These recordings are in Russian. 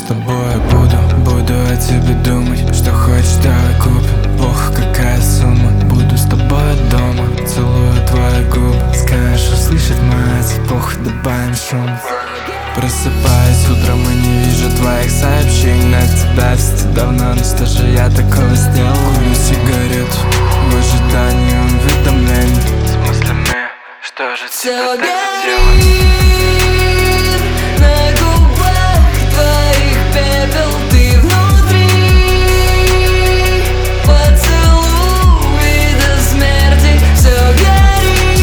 тобой буду о тебе думать. Что хочешь, давай купим, плохо какая сумма. Буду с тобой дома, целую твои губы. Скажешь, услышать мать, плохо добавим шум. Просыпаюсь утром и не вижу твоих сообщений. На тебя вести давно, но что же я такого сделал? Курю сигарету в ожидании уведомлений с мыслями, что же тебе так делать? На губах твоих пепел, ты внутри. Поцелуй до смерти, все горит.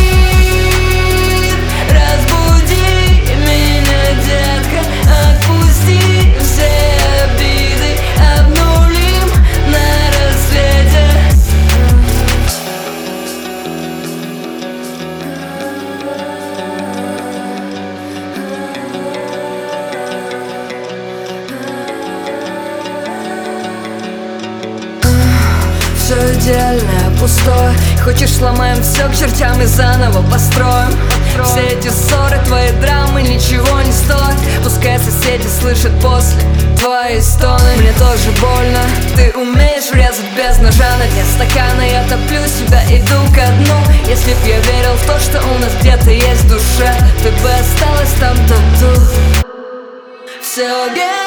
Разбуди меня, детка, отпусти все обиды, обнулим на рассвете. Все идеальное, пустое. Хочешь, сломаем все к чертям и заново построим. Все эти ссоры, твои драмы ничего не стоят. Пускай соседи слышат после твои стоны. Мне тоже больно, ты умеешь врезать без ножа на дне стакана. Я топлю себя, иду ко дну. Если б я верил в то, что у нас где-то есть душа, ты бы осталась там тату. Все